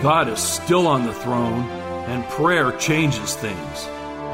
God is still on the throne, and prayer changes things.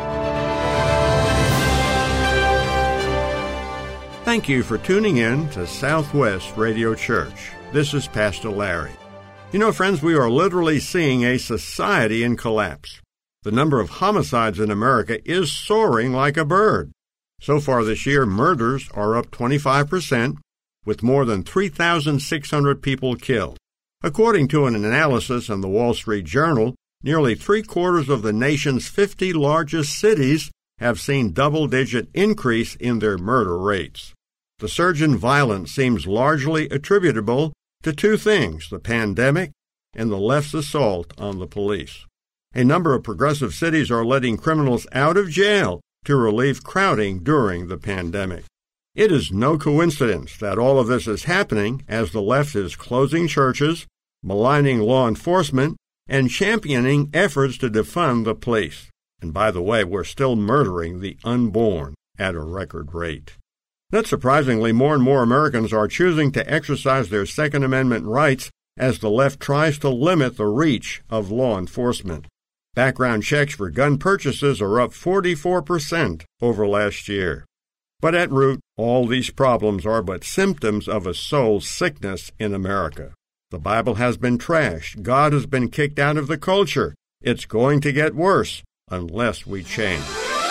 Thank you for tuning in to Southwest Radio Church. This is Pastor Larry. You know, friends, we are literally seeing a society in collapse. The number of homicides in America is soaring like a bird. So far this year, murders are up 25%, with more than 3,600 people killed. According to an analysis in the Wall Street Journal, nearly three-quarters of the nation's 50 largest cities have seen double-digit increase in their murder rates. The surge in violence seems largely attributable to two things: the pandemic and the left's assault on the police. A number of progressive cities are letting criminals out of jail to relieve crowding during the pandemic. It is no coincidence that all of this is happening as the left is closing churches, maligning law enforcement, and championing efforts to defund the police. And by the way, we're still murdering the unborn at a record rate. Not surprisingly, more and more Americans are choosing to exercise their Second Amendment rights as the left tries to limit the reach of law enforcement. Background checks for gun purchases are up 44% over last year. But at root, all these problems are but symptoms of a soul sickness in America. The Bible has been trashed. God has been kicked out of the culture. It's going to get worse unless we change.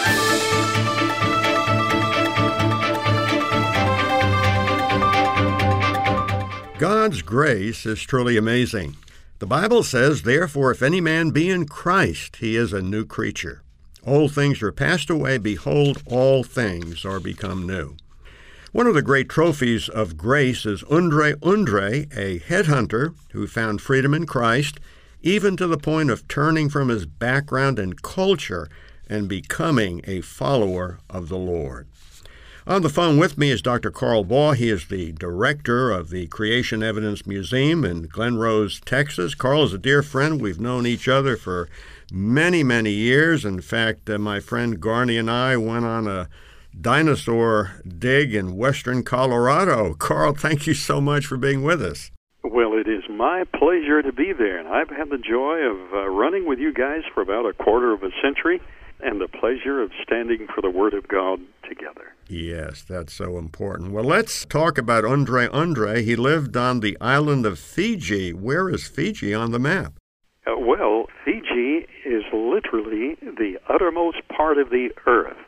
God's grace is truly amazing. The Bible says, "Therefore, if any man be in Christ, he is a new creature. Old things are passed away. Behold, all things are become new." One of the great trophies of grace is Undre Undre, a headhunter who found freedom in Christ, even to the point of turning from his background and culture and becoming a follower of the Lord. On the phone with me is Dr. Carl Baugh. He is the director of the Creation Evidence Museum in Glen Rose, Texas. Carl is a dear friend. We've known each other for many, many years. In fact, my friend Garney and I went on a dinosaur dig in western Colorado. Carl, thank you so much for being with us. Well, it is my pleasure to be there, and I've had the joy of running with you guys for about a quarter of a century, and the pleasure of standing for the Word of God together. Yes, that's so important. Well, let's talk about Undre Undre. He lived on the island of Fiji. Where is Fiji on the map? Well, Fiji is literally the uttermost part of the earth.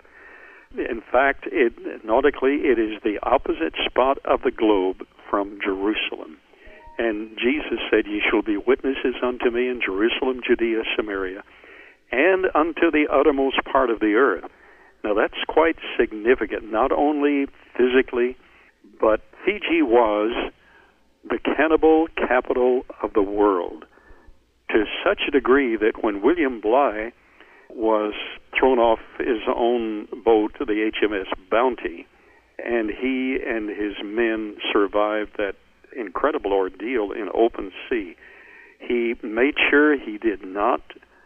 In fact, nautically, it is the opposite spot of the globe from Jerusalem. And Jesus said, "Ye shall be witnesses unto me in Jerusalem, Judea, Samaria, and unto the uttermost part of the earth." Now that's quite significant, not only physically, but Fiji was the cannibal capital of the world, to such a degree that when William Bligh was thrown off his own boat, the HMS Bounty, and he and his men survived that incredible ordeal in open sea, he made sure he did not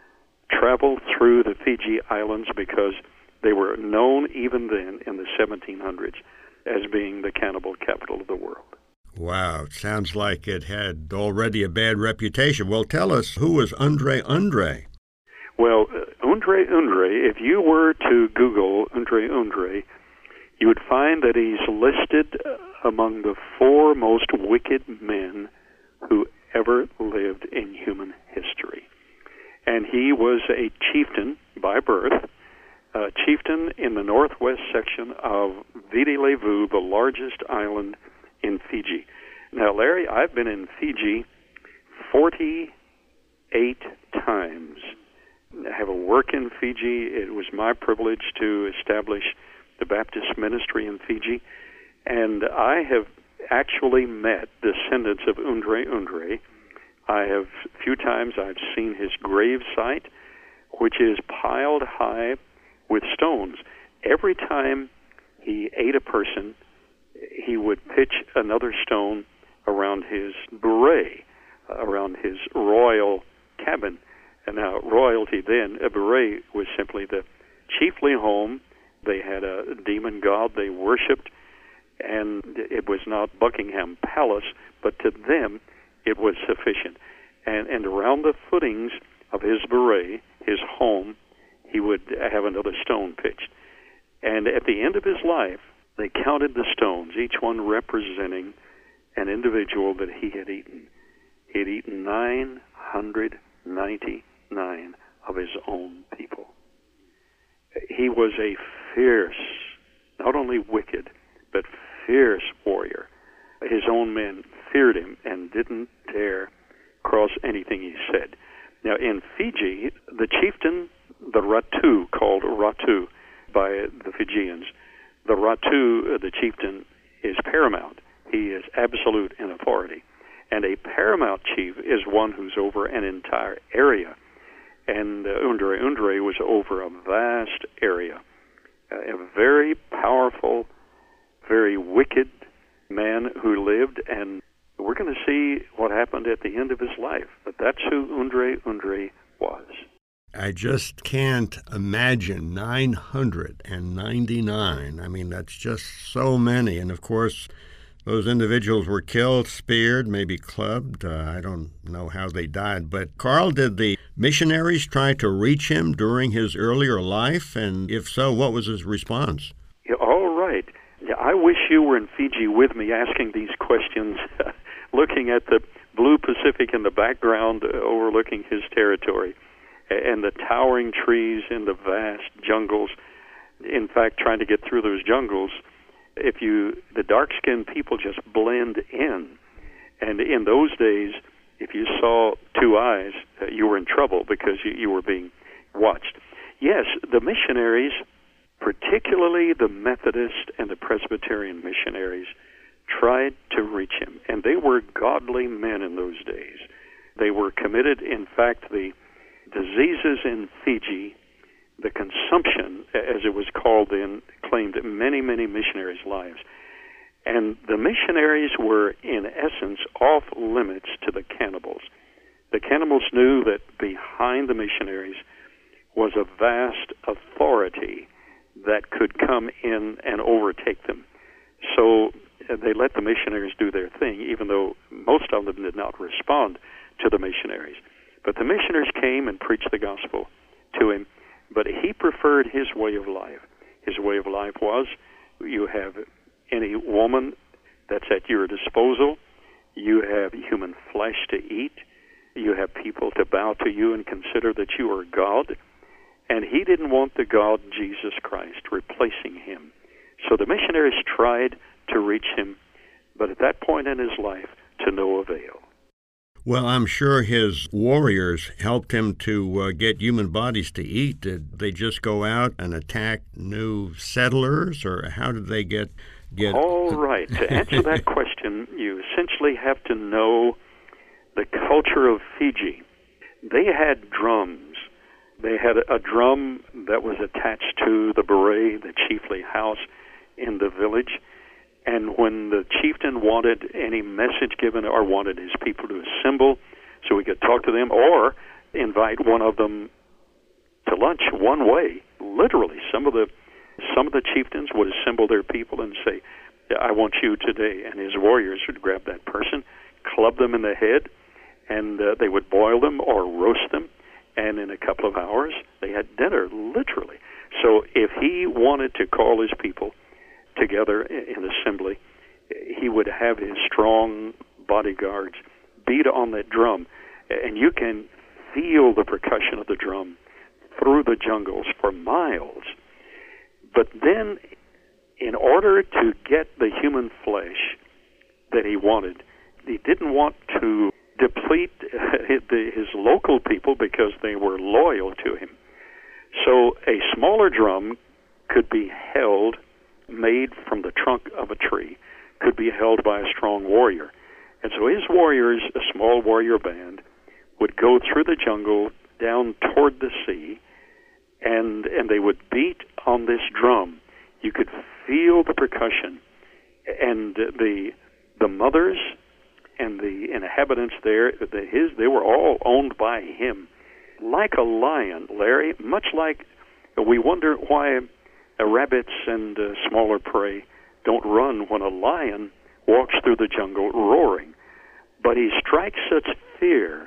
travel through the Fiji Islands because they were known even then in the 1700s as being the cannibal capital of the world. Wow, it sounds like it had already a bad reputation. Well, tell us, who was Undre Undre? Well, Undre Undre, if you were to Google Undre Undre, you would find that he's listed among the 4 most wicked men who ever lived in human history. And he was a chieftain by birth, a chieftain in the northwest section of Viti Levu, the largest island in Fiji. Now, Larry, I've been in Fiji 48 times. I have a work in Fiji. It was my privilege to establish the Baptist ministry in Fiji, and I have actually met descendants of Undre Undre. A few times I've seen his grave site, which is piled high with stones. Every time he ate a person, he would pitch another stone around his beret, around his royal cabin. And now royalty then, a beret was simply the chiefly home. They had a demon god they worshipped, and it was not Buckingham Palace, but to them it was sufficient. and around the footings of his beret, his home, he would have another stone pitched. And at the end of his life, they counted the stones, each one representing an individual that he had eaten. He had eaten 999 of his own people. He was a fierce, not only wicked, but fierce warrior. His own men feared him and didn't dare cross anything he said. Now, in Fiji, the chieftain, the Ratu, called Ratu by the Fijians, the Ratu, the chieftain, is paramount. He is absolute in authority. And a paramount chief is one who's over an entire area. And Undre was over a vast area. A very powerful, very wicked man who lived, and we're going to see what happened at the end of his life. But that's who Undre was. I just can't imagine 999. I mean, that's just so many. And, of course, those individuals were killed, speared, maybe clubbed. I don't know how they died. But, Carl, did the missionaries try to reach him during his earlier life? And if so, what was his response? Yeah, all right. Yeah, I wish you were in Fiji with me asking these questions, looking at the blue Pacific in the background, overlooking his territory, and the towering trees in the vast jungles. In fact, trying to get through those jungles, the dark-skinned people just blend in. And in those days, if you saw two eyes, you were in trouble because you were being watched. Yes, the missionaries, particularly the Methodist and the Presbyterian missionaries, tried to reach him. And they were godly men in those days. They were committed. In fact, the diseases in Fiji, the consumption, as it was called then, claimed many, many missionaries' lives. And the missionaries were, in essence, off limits to the cannibals. The cannibals knew that behind the missionaries was a vast authority that could come in and overtake them. So they let the missionaries do their thing, even though most of them did not respond to the missionaries. But the missionaries came and preached the gospel to him, but he preferred his way of life. His way of life was, you have any woman that's at your disposal, you have human flesh to eat, you have people to bow to you and consider that you are God, and he didn't want the God Jesus Christ replacing him. So the missionaries tried to reach him, but at that point in his life, to no avail. Well, I'm sure his warriors helped him to get human bodies to eat. Did they just go out and attack new settlers, or how did they get... All right. To answer that question, you essentially have to know the culture of Fiji. They had drums. They had a drum that was attached to the beret, the chiefly house in the village. And when the chieftain wanted any message given or wanted his people to assemble so he could talk to them or invite one of them to lunch one way, literally, some of the chieftains would assemble their people and say, I want you today. And his warriors would grab that person, club them in the head, and they would boil them or roast them. And in a couple of hours, they had dinner, literally. So if he wanted to call his people together in assembly, he would have his strong bodyguards beat on that drum, and you can feel the percussion of the drum through the jungles for miles. But then, in order to get the human flesh that he wanted, he didn't want to deplete his local people because they were loyal to him. So a smaller drum could be held, made from the trunk of a tree, could be held by a strong warrior. And so his warriors, a small warrior band, would go through the jungle down toward the sea, and they would beat on this drum. You could feel the percussion, and the mothers and the inhabitants there, they were all owned by him. Like a lion, Larry, much like we wonder why rabbits and smaller prey don't run when a lion walks through the jungle roaring. But he strikes such fear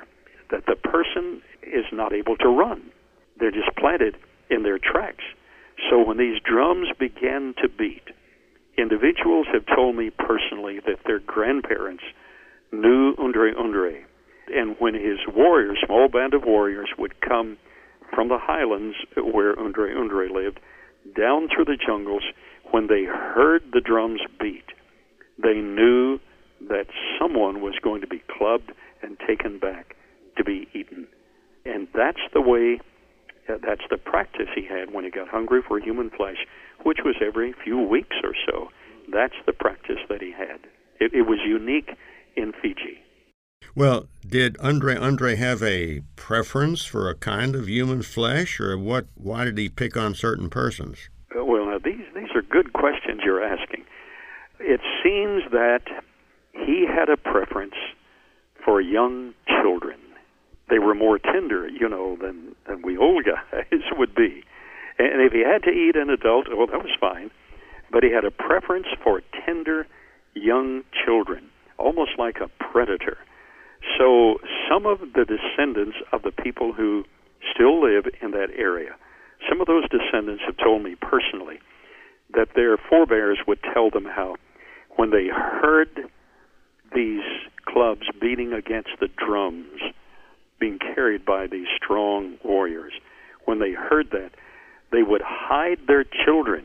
that the person is not able to run. They're just planted in their tracks. So when these drums began to beat, individuals have told me personally that their grandparents knew Undre Undre. And when his warriors, small band of warriors, would come from the highlands where Undre Undre lived, down through the jungles, when they heard the drums beat, they knew that someone was going to be clubbed and taken back to be eaten. And that's the way, that's the practice he had when he got hungry for human flesh, which was every few weeks or so. That's the practice that he had. It was unique in Fiji. Well, did Undre Undre have a preference for a kind of human flesh, or what? Why did he pick on certain persons? Well, now these are good questions you're asking. It seems that he had a preference for young children. They were more tender, than we old guys would be. And if he had to eat an adult, well, that was fine. But he had a preference for tender young children, almost like a predator. So some of the descendants of the people who still live in that area, some of those descendants have told me personally that their forebears would tell them how when they heard these clubs beating against the drums being carried by these strong warriors, when they heard that, they would hide their children,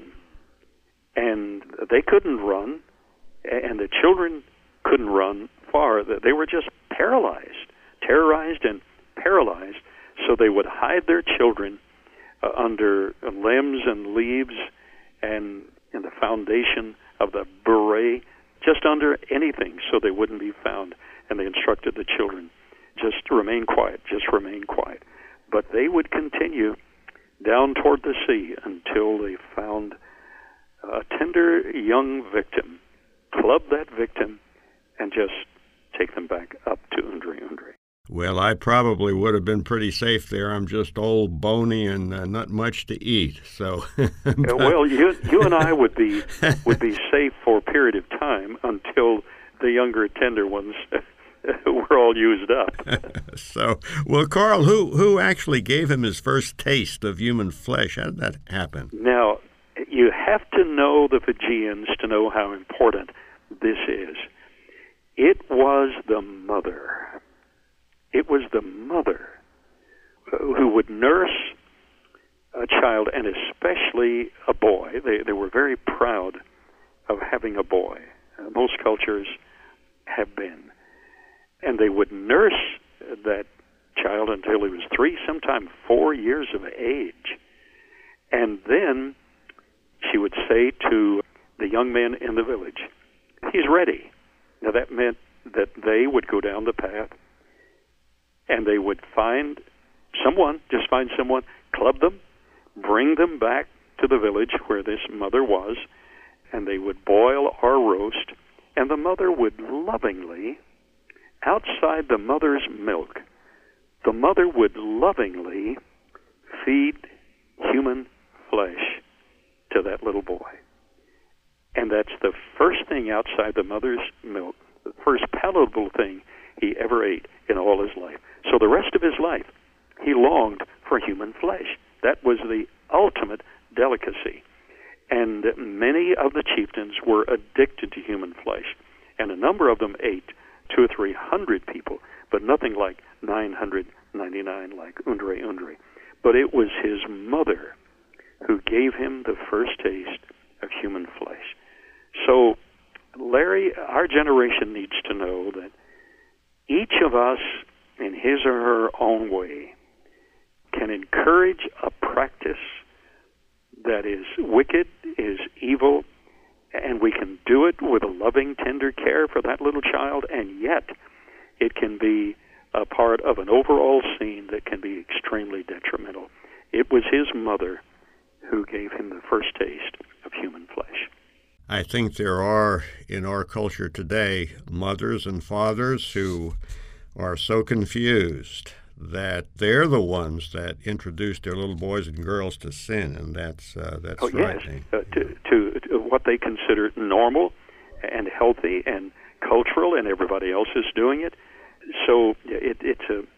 and they couldn't run, and the children couldn't run far. They were just terrorized and paralyzed, so they would hide their children under limbs and leaves and in the foundation of the beret, just under anything, so they wouldn't be found. And they instructed the children, just remain quiet. But they would continue down toward the sea until they found a tender young victim, club that victim, and just take them back up to Undre Undre. Well, I probably would have been pretty safe there. I'm just old, bony, and not much to eat. So, well, you and I would be safe for a period of time until the younger, tender ones were all used up. So, well, Carl, who actually gave him his first taste of human flesh? How did that happen? Now, you have to know the Fijians to know how important this is. It was the mother. It was the mother who would nurse a child, and especially a boy. They were very proud of having a boy. Most cultures have been. And they would nurse that child until he was 3, sometimes 4 years of age. And then she would say to the young men in the village, he's ready. Now that meant that they would go down the path and they would find someone, club them, bring them back to the village where this mother was, and they would boil or roast, and the mother would lovingly, outside the mother's milk, the mother would lovingly feed human flesh to that little boy. And that's the first thing outside the mother's milk, the first palatable thing he ever ate in all his life. So the rest of his life, he longed for human flesh. That was the ultimate delicacy. And many of the chieftains were addicted to human flesh. And a number of them ate 200 or 300 people, but nothing like 999 like Undre Undre. But it was his mother who gave him the first taste of human flesh. So, Larry, our generation needs to know that each of us, in his or her own way, can encourage a practice that is wicked, is evil, and we can do it with a loving, tender care for that little child, and yet it can be a part of an overall scene that can be extremely detrimental. It was his mother who gave him the first taste of human flesh. I think there are, in our culture today, mothers and fathers who are so confused that they're the ones that introduce their little boys and girls to sin, and that's frightening. Yes, to what they consider normal and healthy and cultural, and everybody else is doing it. So it's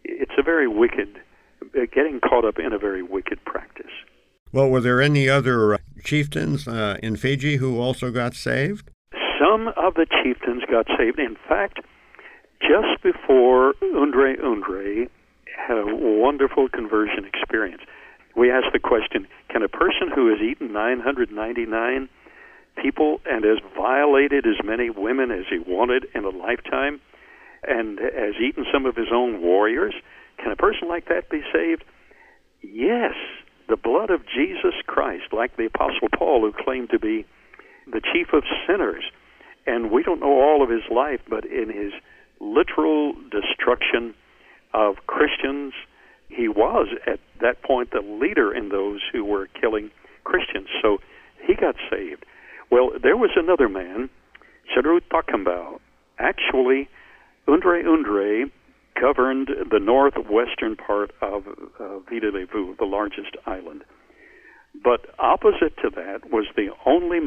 it's a very wicked, getting caught up in a very wicked practice. Well, were there any other chieftains in Fiji who also got saved? Some of the chieftains got saved. In fact, just before Undre had a wonderful conversion experience. We asked the question, can a person who has eaten 999 people and has violated as many women as he wanted in a lifetime and has eaten some of his own warriors, can a person like that be saved? Yes, the blood of Jesus Christ, like the Apostle Paul, who claimed to be the chief of sinners. And we don't know all of his life, but in his literal destruction of Christians, he was at that point the leader in those who were killing Christians. So he got saved. Well, there was another man, Serut Takambau. Actually, Undre governed the northwestern part of Viti Levu, the largest island. But opposite to that was the only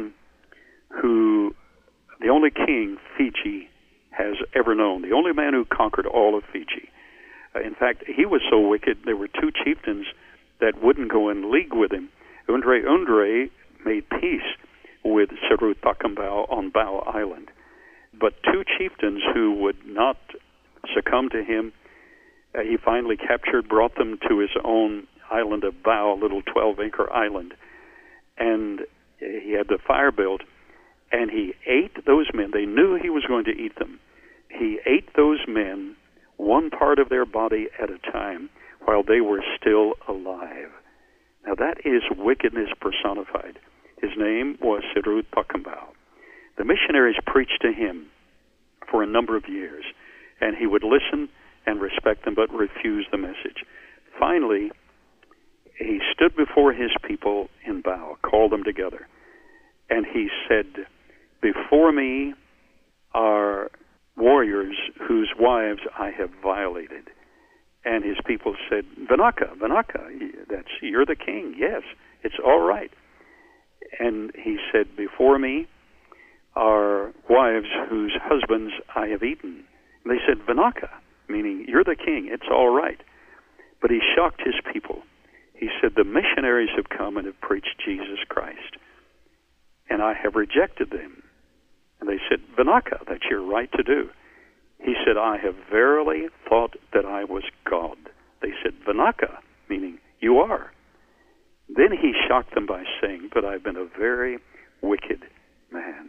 king Fiji has ever known, the only man who conquered all of Fiji. In fact, he was so wicked, there were two chieftains that wouldn't go in league with him. Undre made peace with Serut Takambau on Bao Island. But two chieftains who would not succumb to him, he finally captured, brought them to his own island of Bao, a little 12-acre island. And he had the fire built, and he ate those men. They knew he was going to eat them. He ate those men, one part of their body at a time, while they were still alive. Now that is wickedness personified. His name was Serut Takambau. The missionaries preached to him for a number of years, and he would listen and respect them but refuse the message. Finally, he stood before his people in Bao, called them together, and he said, "Before me are warriors whose wives I have violated." And his people said, Vinaka, you're the king. Yes, it's all right. And he said, "Before me are wives whose husbands I have eaten." And they said, Vinaka, meaning you're the king, it's all right. But he shocked his people. He said, "The missionaries have come and have preached Jesus Christ, and I have rejected them." And they said, Vinaka, that's your right to do. He said, "I have verily thought that I was God." They said, Vinaka, meaning you are. Then he shocked them by saying, "But I've been a very wicked man.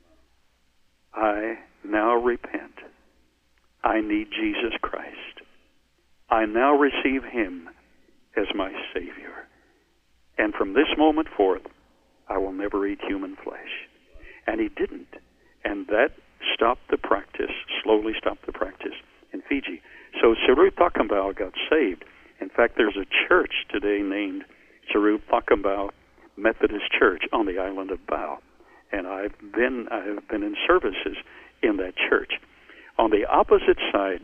I now repent. I need Jesus Christ. I now receive him as my Savior. And from this moment forth, I will never eat human flesh." And he didn't. And that stopped the practice, slowly stopped the practice in Fiji. So Serut Takambau got saved. In fact, there's a church today named Serut Takambau Methodist Church on the island of Bao. And I have been in services in that church. On the opposite side,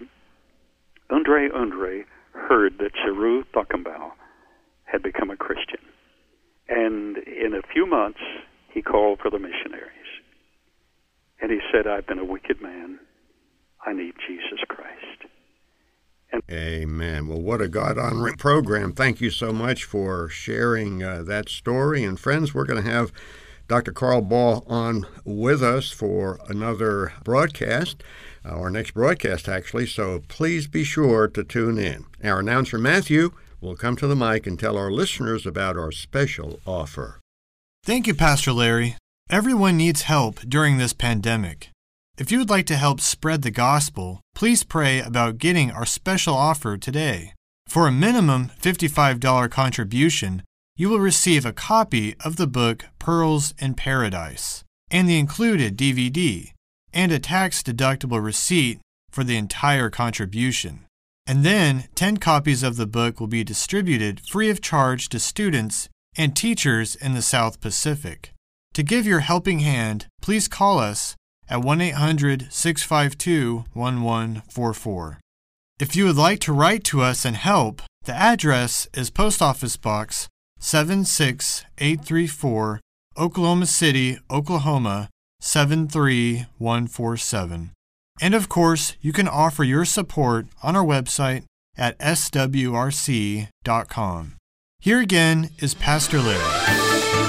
Undre heard that Serut Takambau had become a Christian. And in a few months, he called for the missionaries. And he said, "I've been a wicked man. I need Jesus Christ." Amen. Well, what a God-honoring program. Thank you so much for sharing that story. And friends, we're going to have Dr. Carl Baugh on with us for another broadcast, our next broadcast actually, so please be sure to tune in. Our announcer, Matthew, will come to the mic and tell our listeners about our special offer. Thank you, Pastor Larry. Everyone needs help during this pandemic. If you would like to help spread the gospel, please pray about getting our special offer today. For a minimum $55 contribution, you will receive a copy of the book Pearls in Paradise and the included DVD and a tax-deductible receipt for the entire contribution. And then 10 copies of the book will be distributed free of charge to students and teachers in the South Pacific. To give your helping hand, please call us at 1-800-652-1144. If you would like to write to us and help, the address is Post Office Box 76834, Oklahoma City, Oklahoma 73147. And of course, you can offer your support on our website at swrc.com. Here again is Pastor Larry.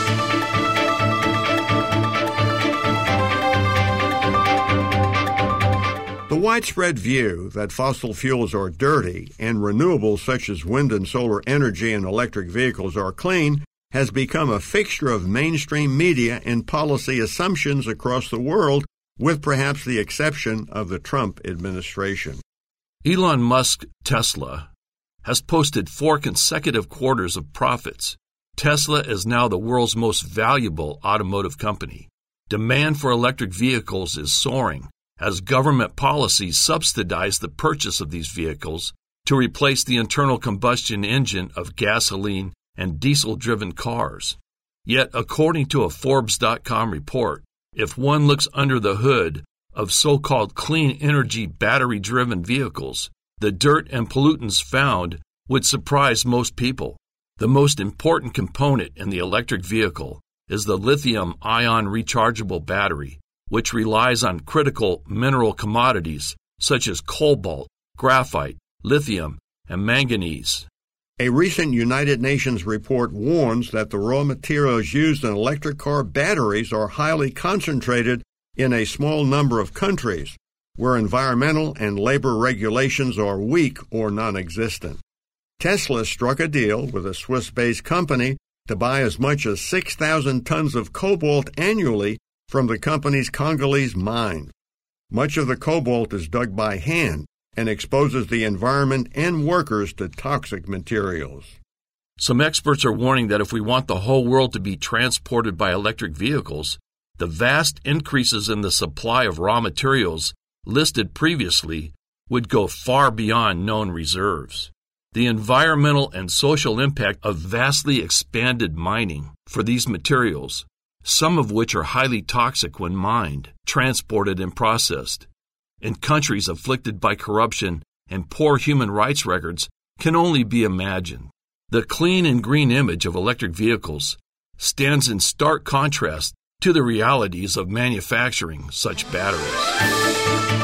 The widespread view that fossil fuels are dirty and renewables such as wind and solar energy and electric vehicles are clean has become a fixture of mainstream media and policy assumptions across the world, with perhaps the exception of the Trump administration. Elon Musk Tesla has posted 4 consecutive quarters of profits. Tesla is now the world's most valuable automotive company. Demand for electric vehicles is soaring as government policies subsidize the purchase of these vehicles to replace the internal combustion engine of gasoline and diesel-driven cars. Yet, according to a Forbes.com report, if one looks under the hood of so-called clean energy battery-driven vehicles, the dirt and pollutants found would surprise most people. The most important component in the electric vehicle is the lithium-ion rechargeable battery, which relies on critical mineral commodities such as cobalt, graphite, lithium, and manganese. A recent United Nations report warns that the raw materials used in electric car batteries are highly concentrated in a small number of countries, where environmental and labor regulations are weak or non-existent. Tesla struck a deal with a Swiss-based company to buy as much as 6,000 tons of cobalt annually from the company's Congolese mine. Much of the cobalt is dug by hand and exposes the environment and workers to toxic materials. Some experts are warning that if we want the whole world to be transported by electric vehicles, the vast increases in the supply of raw materials listed previously would go far beyond known reserves. The environmental and social impact of vastly expanded mining for these materials, some of which are highly toxic when mined, transported, and processed, in countries afflicted by corruption and poor human rights records, can only be imagined. The clean and green image of electric vehicles stands in stark contrast to the realities of manufacturing such batteries.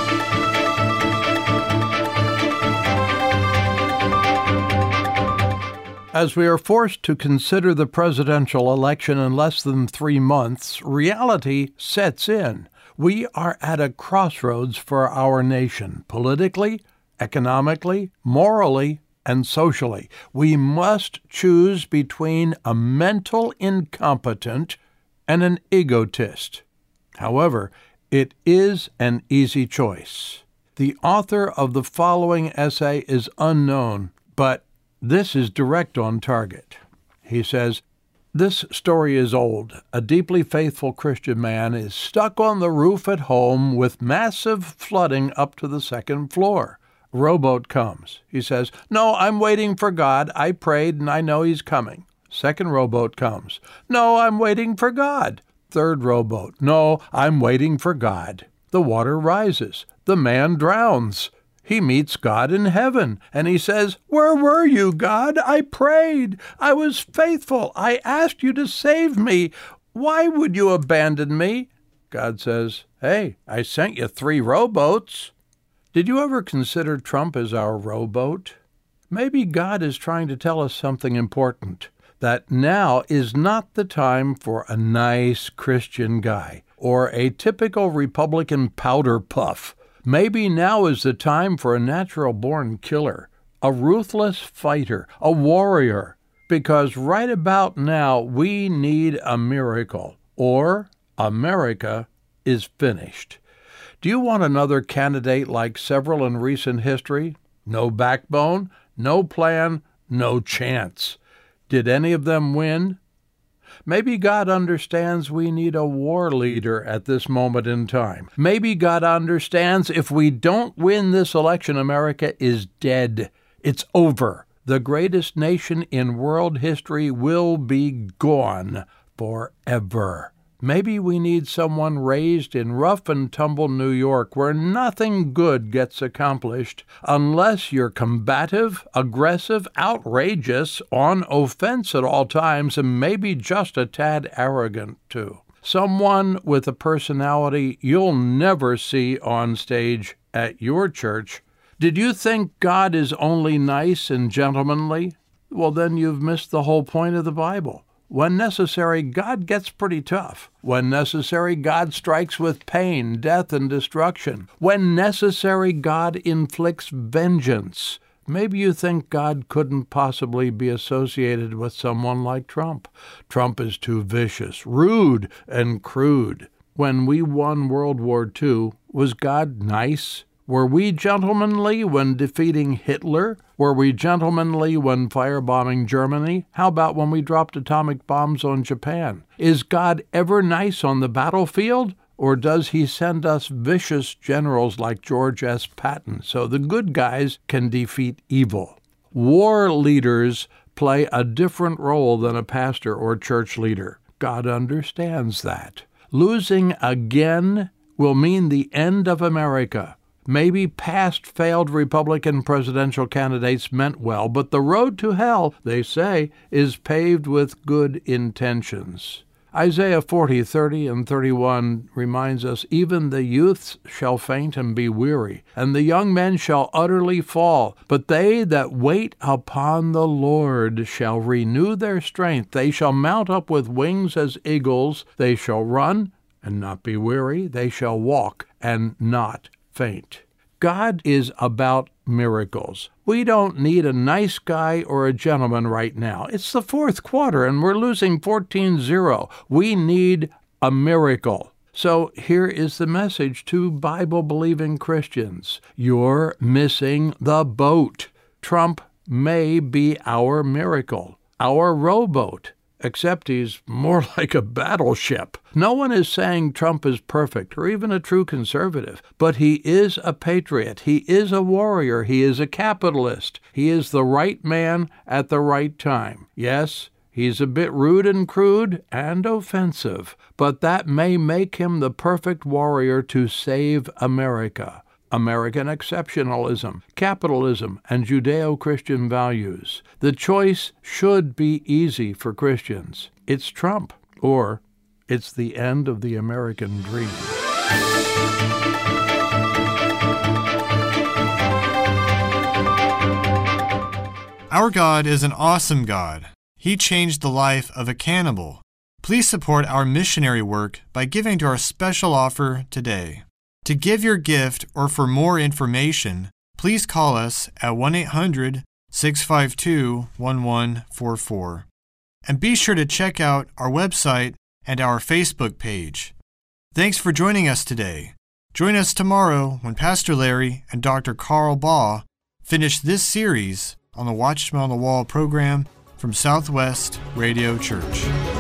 As we are forced to consider the presidential election in less than 3 months, reality sets in. We are at a crossroads for our nation, politically, economically, morally, and socially. We must choose between a mental incompetent and an egotist. However, it is an easy choice. The author of the following essay is unknown, but this is direct on target. He says, "This story is old. A deeply faithful Christian man is stuck on the roof at home with massive flooding up to the 2nd floor. Rowboat comes. He says, 'No, I'm waiting for God. I prayed and I know He's coming.' 2nd rowboat comes. 'No, I'm waiting for God.' 3rd rowboat. 'No, I'm waiting for God.' The water rises. The man drowns. He meets God in heaven, and he says, 'Where were you, God? I prayed. I was faithful. I asked you to save me. Why would you abandon me?' God says, 'Hey, I sent you 3 rowboats.' Did you ever consider Trump as our rowboat? Maybe God is trying to tell us something important, that now is not the time for a nice Christian guy or a typical Republican powder puff. Maybe now is the time for a natural-born killer, a ruthless fighter, a warrior, because right about now we need a miracle, or America is finished. Do you want another candidate like several in recent history? No backbone, no plan, no chance. Did any of them win? Maybe God understands we need a war leader at this moment in time. Maybe God understands if we don't win this election, America is dead. It's over. The greatest nation in world history will be gone forever. Maybe we need someone raised in rough-and-tumble New York where nothing good gets accomplished unless you're combative, aggressive, outrageous, on offense at all times, and maybe just a tad arrogant, too. Someone with a personality you'll never see on stage at your church Did you think God is only nice and gentlemanly? Well, then you've missed the whole point of the Bible. When necessary, God gets pretty tough. When necessary, God strikes with pain, death, and destruction. When necessary, God inflicts vengeance. Maybe you think God couldn't possibly be associated with someone like Trump. Trump is too vicious, rude, and crude. When we won World War II, was God nice? Were we gentlemanly when defeating Hitler? Were we gentlemanly when firebombing Germany? How about when we dropped atomic bombs on Japan? Is God ever nice on the battlefield? Or does he send us vicious generals like George S. Patton so the good guys can defeat evil? War leaders play a different role than a pastor or church leader. God understands that. Losing again will mean the end of America. Maybe past failed Republican presidential candidates meant well, but the road to hell, they say, is paved with good intentions. Isaiah 40:30 and 31 reminds us, even the youths shall faint and be weary, and the young men shall utterly fall. But they that wait upon the Lord shall renew their strength. They shall mount up with wings as eagles. They shall run and not be weary. They shall walk and not faint. God is about miracles. We don't need a nice guy or a gentleman right now. It's the fourth quarter and we're losing 14-0. We need a miracle. So here is the message to Bible-believing Christians. You're missing the boat. Trump may be our miracle, our rowboat. Except he's more like a battleship. No one is saying Trump is perfect or even a true conservative, but he is a patriot. He is a warrior. He is a capitalist. He is the right man at the right time. Yes, he's a bit rude and crude and offensive, but that may make him the perfect warrior to save America. American exceptionalism, capitalism, and Judeo-Christian values. The choice should be easy for Christians. It's Trump, or it's the end of the American dream. Our God is an awesome God. He changed the life of a cannibal. Please support our missionary work by giving to our special offer today. To give your gift or for more information, please call us at 1-800-652-1144. And be sure to check out our website and our Facebook page. Thanks for joining us today. Join us tomorrow when Pastor Larry and Dr. Carl Baugh finish this series on the Watchman on the Wall program from Southwest Radio Church.